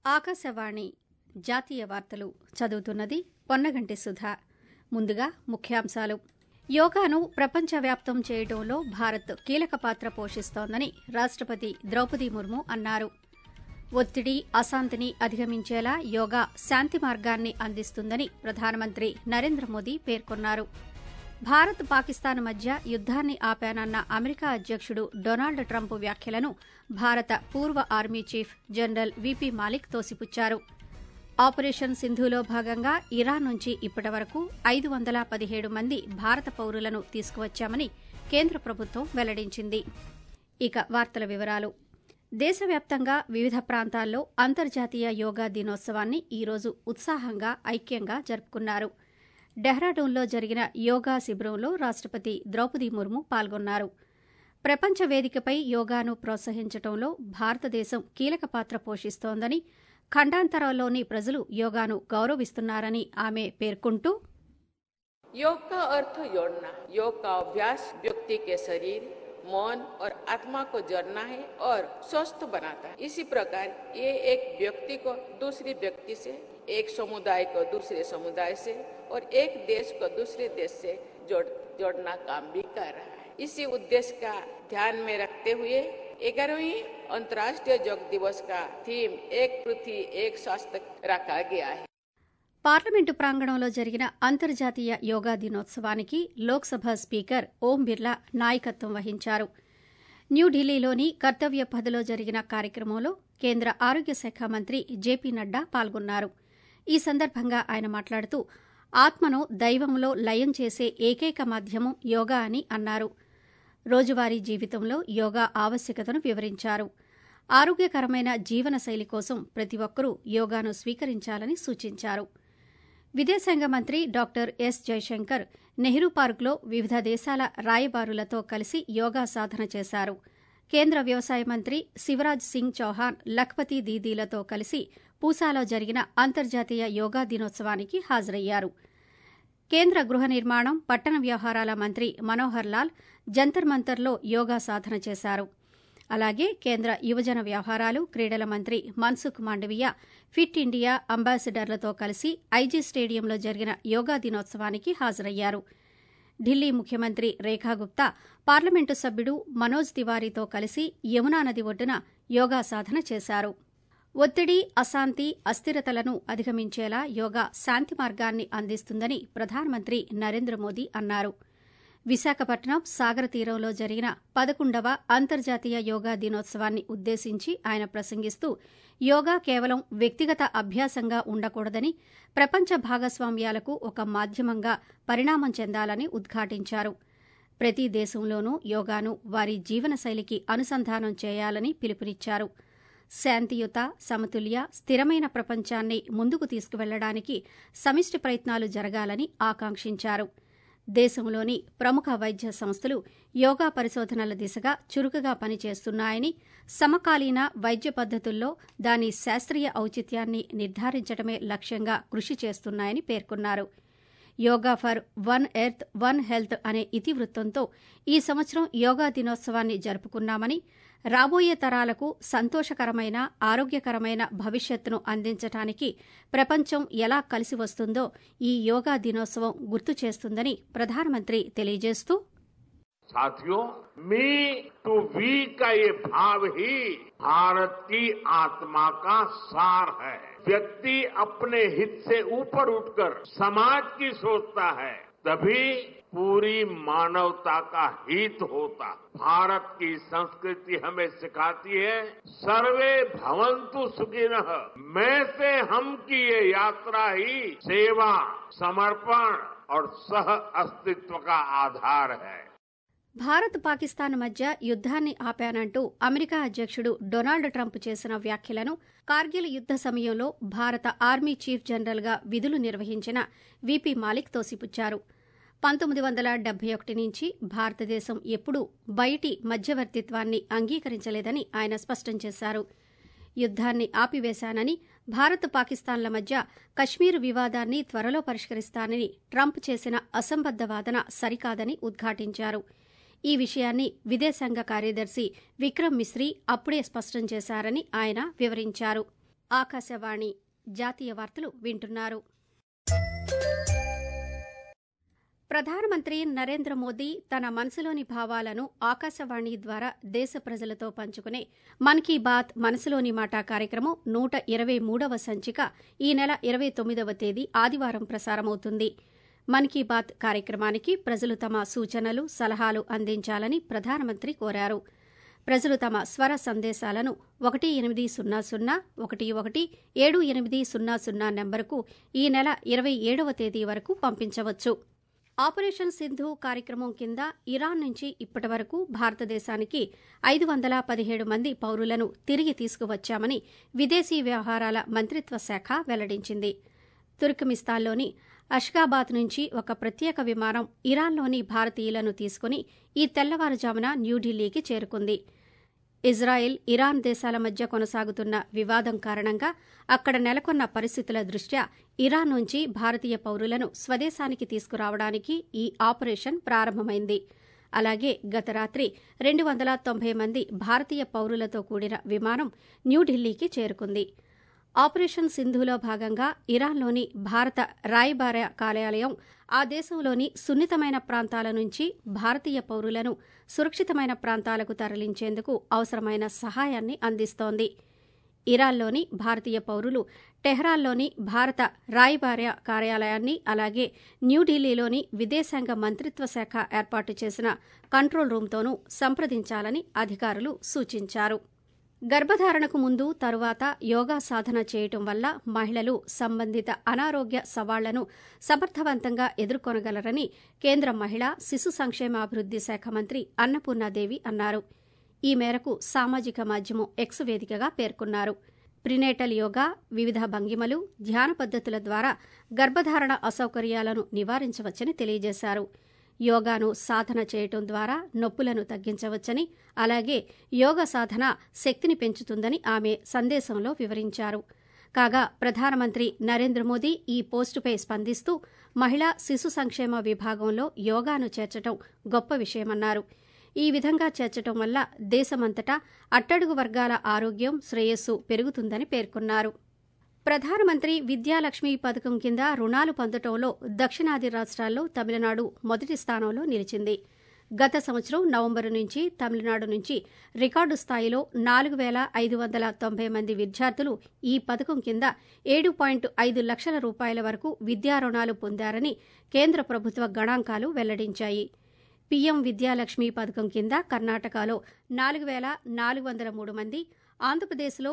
ఆకాశవాణి జాతీయ వార్తలు చదువుతున్నది పొన్నగంటి సుధా. ముందుగా ముఖ్యాంశాలు. యోగాను ప్రపంచవ్యాప్తం చేయడంలో భారత్ కీలక పాత్ర పోషిస్తోందని రాష్టపతి ద్రౌపది ముర్ము అన్నారు. ఒత్తిడి, అశాంతిని అధిగమించేలా యోగా శాంతి మార్గాన్ని అందిస్తుందని ప్రధానమంత్రి నరేంద్ర మోదీ పేర్కొన్నారు. భారత్, పాకిస్తాన్ మధ్య యుద్దాన్ని ఆపానన్న అమెరికా అధ్యకుడు డొనాల్డ్ ట్రంప్ వ్యాఖ్యలను భారత పూర్వ army chief general VP Malik తోసిపుచ్చారు. ఆపరేషన్ సింధూలో భాగంగా ఇరాన్ నుంచి ఇప్పటివరకు 517 మంది భారత పౌరులను తీసుకువచ్చామని కేంద్ర ప్రభుత్వం వెల్లడించింది. ఇక వార్తల వివరాలు. దేశవ్యాప్తంగా వివిధ ప్రాంతాల్లో అంతర్జాతీయ యోగా దినోత్సవాన్ని ఈరోజు ఉత్సాహంగా, ఐక్యంగా జరుపుకున్నారు. డెహ్రాడూన్లో జరిగిన యోగా శిబిరంలో రాష్టపతి ద్రౌపది ముర్ము పాల్గొన్నారు. ప్రపంచ వేదికపై యోగాను ప్రోత్సహించడంలో భారతదేశం కీలక పాత్ర పోషిస్తోందని, ఖండాంతరాల్లోని ప్రజలు యోగాను గౌరవిస్తున్నారని ఆమె పేర్కొంటూ, योग का अर्थ जोड़ना, योग का अभ्यास व्यक्ति के शरीर, मन और आत्मा को जोड़ना है और स्वस्थ बनाता है. इसी प्रकार ये एक व्यक्ति को दूसरी व्यक्ति से, एक समुदाय को दूसरे समुदाय से और एक देश को दूसरे देश से जोड़ना काम भी कर रहा है. इसी उद्देश्य का ध्यान में रखते हुए 11वीं अंतर्राष्ट्रीय योग दिवस का थीम एक पृथ्वी एक स्वास्थ्य रखा गया है. పార్లమెంటు ప్రాంగణంలో జరిగిన అంతర్జాతీయ యోగా దినోత్సవానికి లోక్సభ స్పీకర్ ఓం బిర్లా నాయకత్వం వహించారు. న్యూఢిల్లీలోని కర్తవ్య పథ్లో జరిగిన కార్యక్రమంలో కేంద్ర ఆరోగ్య శాఖ మంత్రి జేపీ నడ్డా పాల్గొన్నారు. ఈ సందర్భంగా ఆయన మాట్లాడుతూ, ఆత్మను దైవంలో లయం చేసే ఏకైక మాధ్యమం యోగా అని అన్నారు. రోజువారీ జీవితంలో యోగా ఆవశ్యకతను వివరించారు. ఆరోగ్యకరమైన జీవనశైలి కోసం ప్రతి ఒక్కరూ యోగాను స్వీకరించాలని సూచించారు. విదేశాంగ మంత్రి డాక్టర్ ఎస్ జైశంకర్ నెహ్రూ పార్కులో వివిధ దేశాల రాయబారులతో కలిసి యోగా సాధన చేశారు. కేంద్ర వ్యవసాయ మంత్రి శివరాజ్ సింగ్ చౌహాన్ లఖ్పతి దీదీలతో కలిసి పూసాలో జరిగిన అంతర్జాతీయ యోగా దినోత్సవానికి హాజరయ్యారు. కేంద్ర గృహ నిర్మాణం, పట్టణ వ్యవహారాల మంత్రి మనోహర్ లాల్ జంతర్ మంతర్లో యోగా సాధన చేశారు. అలాగే కేంద్ర యువజన వ్యవహారాలు, క్రీడల మంత్రి మన్సుఖ్ మాండవీయ ఫిట్ ఇండియా అంబాసిడర్లతో కలిసి ఐజీ స్టేడియంలో జరిగిన యోగా దినోత్సవానికి హాజరయ్యారు. ఢిల్లీ ముఖ్యమంత్రి రేఖా గుప్తా పార్లమెంటు సభ్యుడు మనోజ్ తివారీతో కలిసి యమునా నది ఒడ్డున యోగా సాధన చేశారు. ఒత్తిడి, అశాంతి, అస్థిరతలను అధిగమించేలా యోగా శాంతి మార్గాన్ని అందిస్తుందని ప్రధానమంత్రి నరేంద్ర మోదీ అన్నారు. విశాఖపట్నం సాగర తీరంలో జరిగిన 11వ అంతర్జాతీయ యోగా దినోత్సవాన్ని ఉద్దేశించి ఆయన ప్రసంగిస్తూ, యోగా కేవలం వ్యక్తిగత అభ్యాసంగా ఉండకూడదని, ప్రపంచ భాగస్వామ్యాలకు ఒక మాధ్యమంగా పరిణామం చెందాలని ఉద్ఘాటించారు. ప్రతి దేశంలోనూ యోగాను వారి జీవనశైలికి అనుసంధానం చేయాలని పిలుపునిచ్చారు. శాంతియుత, సమతుల్య, స్థిరమైన ప్రపంచాన్ని ముందుకు తీసుకువెళ్లడానికి సమిష్టి ప్రయత్నాలు జరగాలని ఆకాంక్షించారు. దేశంలోని ప్రముఖ వైద్య సంస్థలు యోగా పరిశోధనల దిశగా చురుకుగా పనిచేస్తున్నాయని, సమకాలీన వైద్య పద్దతుల్లో దాని శాస్త్రీయ ఔచిత్యాన్ని నిర్ధారించడమే లక్ష్యంగా కృషి చేస్తున్నాయని పేర్కొన్నారు. Yoga for one earth, one health అనే ఇతివృత్తంతో ఈ సంవత్సరం యోగా దినోత్సవాన్ని జరుపుకున్నామని, రాబోయే తరాలకు సంతోషకరమైన, ఆరోగ్యకరమైన భవిష్యత్తును అందించడానికి ప్రపంచం ఎలా కలిసి వస్తుందో ఈ యోగా దినోత్సవం గుర్తు చేస్తుందని ప్రధానమంత్రి తెలియజేస్తూ, साथियों, मी टू वी का ये भाव ही भारत की आत्मा का सार है. व्यक्ति अपने हित से ऊपर उठकर समाज की सोचता है, तभी पूरी मानवता का हित होता. भारत की संस्कृति हमें सिखाती है, सर्वे भवन्तु सुखिनः. मैं से हम की ये यात्रा ही सेवा, समर्पण और सह अस्तित्व का आधार है. భారత్, పాకిస్తాన్ మధ్య యుద్దాన్ని ఆపానంటూ అమెరికా అధ్యకుడు డొనాల్డ్ ట్రంప్ చేసిన వ్యాఖ్యలను కార్గిల్ యుద్ద సమయంలో భారత ఆర్మీ చీఫ్ జనరల్గా విధులు నిర్వహించిన వీపీ మాలిక్ తోసిపుచ్చారు. 1971 నుంచి భారతదేశం ఎప్పుడూ బయటి మధ్యవర్తిత్వాన్ని అంగీకరించలేదని ఆయన స్పష్టం చేశారు. యుద్దాన్ని ఆపివేశానని, భారత్, పాకిస్తాన్ల మధ్య కశ్మీర్ వివాదాన్ని త్వరలో పరిష్కరిస్తానని ట్రంప్ చేసిన అసంబద్ద వాదన సరికాదని ఉద్ఘాటించారు. ఈ విషయాన్ని విదేశాంగ కార్యదర్శి విక్రమ్ మిస్రీ అప్పుడే స్పష్టం చేశారని ఆయన వివరించారు. ఆకాశవాణి జాతీయ వార్తలు వింటున్నారు. ప్రధానమంత్రి నరేంద్ర మోదీ తన మనసులోని భావాలను ఆకాశవాణి ద్వారా దేశ ప్రజలతో పంచుకునే మన్ కీ బాత్ మనసులోని మాట కార్యక్రమం 123వ సంచిక ఈ నెల 29వ తేదీ ఆదివారం ప్రసారమవుతుంది. మన్ కీ బాత్ కార్యక్రమానికి ప్రజలు తమ సూచనలు, సలహాలు అందించాలని ప్రధానమంత్రి కోరారు. ప్రజలు తమ స్వర సందేశాలను 1800117800 నెంబరుకు ఈ నెల 27వ తేదీ వరకు పంపించవచ్చు. ఆపరేషన్ సింధు కార్యక్రమం కింద ఇరాన్ నుంచి ఇప్పటి వరకు భారతదేశానికి 517 మంది పౌరులను తిరిగి తీసుకువచ్చామని విదేశీ వ్యవహారాల మంత్రిత్వ శాఖ వెల్లడించింది. తుర్క్మిస్తాన్లోని అష్గాబాద్ నుంచి ఒక ప్రత్యేక విమానం ఇరాన్లోని భారతీయులను తీసుకుని ఈ తెల్లవారుజామున న్యూఢిల్లీకి చేరుకుంది. ఇజ్రాయెల్, ఇరాన్ దేశాల మధ్య కొనసాగుతున్న వివాదం కారణంగా అక్కడ నెలకొన్న పరిస్థితుల దృష్ట్యా ఇరాన్ నుంచి భారతీయ పౌరులను స్వదేశానికి తీసుకురావడానికి ఈ ఆపరేషన్ ప్రారంభమైంది. అలాగే గత రాత్రి 290 మంది భారతీయ పౌరులతో కూడిన విమానం న్యూఢిల్లీకి చేరుకుంది. ఆపరేషన్ సింధులో భాగంగా ఇరాన్లోని భారత రాయబార కార్యాలయం ఆ దేశంలోని సున్నితమైన ప్రాంతాల నుంచి భారతీయ పౌరులను సురక్షితమైన ప్రాంతాలకు తరలించేందుకు అవసరమైన సహాయాన్ని అందిస్తోంది. ఇరాన్లోని భారతీయ పౌరులు టెహ్రాన్లోని భారత రాయబార కార్యాలయాన్ని, అలాగే న్యూఢిల్లీలోని విదేశాంగ మంత్రిత్వ శాఖ ఏర్పాటు చేసిన కంట్రోల్ రూమ్తోనూ సంప్రదించాలని అధికారులు సూచించారు. గర్భధారణకు ముందు, తరువాత యోగా సాధన చేయటం వల్ల మహిళలు సంబంధిత అనారోగ్య సవాళ్లను సమర్థవంతంగా ఎదుర్కొనగలరని కేంద్ర మహిళా, శిశు సంక్షేమాభివృద్ది శాఖ మంత్రి అన్నపూర్ణాదేవి అన్నారు. ఈ మేరకు సామాజిక మాధ్యమం ఎక్స్ వేదికగా పేర్కొన్నారు. ప్రినేటల్ యోగా, వివిధ భంగిమలు, ధ్యాన పద్ధతుల ద్వారా గర్భధారణ అసౌకర్యాలను నివారించవచ్చని తెలియజేశారు. యోగాను సాధన చేయటం ద్వారా నొప్పులను తగ్గించవచ్చని, అలాగే యోగ సాధన శక్తిని పెంచుతుందని ఆమె సందేశంలో వివరించారు. కాగా ప్రధానమంత్రి నరేంద్ర మోదీ ఈ పోస్టుపై స్పందిస్తూ మహిళా, శిశు సంక్షేమ విభాగంలో యోగాను చేర్చడం గొప్ప విషయమన్నారు. ఈ విధంగా చేర్చడం వల్ల దేశమంతటా అట్టడుగు వర్గాల ఆరోగ్యం, శ్రేయస్సు పెరుగుతుందని పేర్కొన్నారు. ప్రధానమంత్రి విద్యాలక్ష్మి పథకం కింద రుణాలు పొందటంలో దక్షిణాది రాష్ట్రాల్లో తమిళనాడు మొదటి స్థానంలో నిలిచింది. గత సంవత్సరం నవంబరు నుంచి తమిళనాడు నుంచి రికార్డు స్థాయిలో 4,590 మంది విద్యార్థులు ఈ పథకం కింద 7.5 లక్షల రూపాయల వరకు విద్యా రుణాలు పొందారని కేంద్ర ప్రభుత్వ గణాంకాలు వెల్లడించాయి. పీఎం విద్యాలక్ష్మి పథకం కింద కర్ణాటకలో 4,403 మంది, ఆంధ్రప్రదేశ్లో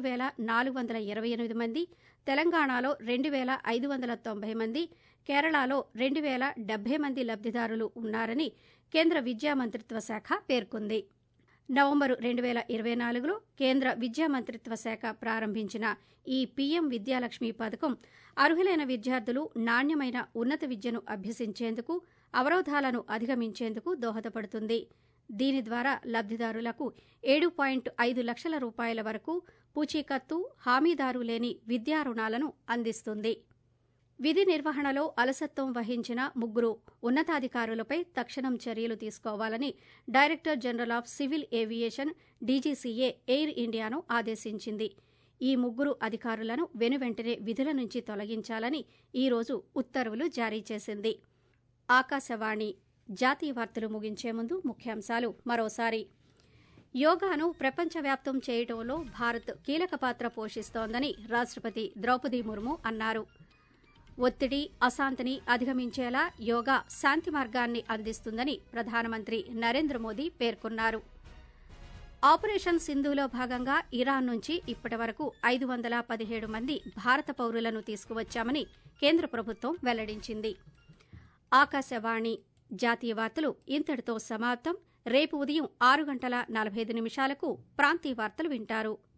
3,428 మంది, తెలంగాణలో 2,590 మంది, కేరళలో 2,070 మంది లబ్దిదారులు ఉన్నారని కేంద్ర విద్యా మంత్రిత్వ శాఖ పేర్కొంది. నవంబరు 2024లో కేంద్ర విద్యా మంత్రిత్వ శాఖ ప్రారంభించిన ఈ పీఎం విద్యాలక్ష్మి పథకం అర్హులైన విద్యార్థులు నాణ్యమైన ఉన్నత విద్యను అభ్యసించేందుకు, అవరోధాలను అధిగమించేందుకు దోహదపడుతుంది. దీని ద్వారా లబ్దిదారులకు 7.5 లక్షల రూపాయల వరకు పూచీకత్తు, హామీదారు లేని విద్యా రుణాలను అందిస్తుంది. విధి నిర్వహణలో అలసత్వం వహించిన 3 ఉన్నతాధికారులపై తక్షణం చర్యలు తీసుకోవాలని director general of civil aviation DGCA air ఇండియాను ఆదేశించింది. ఈ 3 అధికారులను వెనువెంటనే విధుల నుంచి తొలగించాలని ఈరోజు ఉత్తర్వులు జారీ చేసింది. ఆకాశవాణి జాతీయ వార్తలు ముగించే ముందు ముఖ్యాంశాలు మరోసారి. యోగాను ప్రపంచవ్యాప్తం చేయడంలో భారత్ కీలక పాత్ర పోషిస్తోందని రాష్ట్రపతి ద్రౌపది ముర్ము అన్నారు. ఒత్తిడి, అశాంతిని అధిగమించేలా యోగా శాంతి మార్గాన్ని అందిస్తుందని ప్రధానమంత్రి నరేంద్ర మోదీ పేర్కొన్నారు. ఆపరేషన్ సింధులో భాగంగా ఇరాన్ నుంచి ఇప్పటి వరకు 517 మంది భారత పౌరులను తీసుకువచ్చామని కేంద్ర ప్రభుత్వం వెల్లడించింది. ఆకాశవాణి జాతీయ వార్తలు ఇంతటితో సమాప్తం. రేపు ఉదయం 6:45 ప్రాంతీయ వార్తలు వింటారు.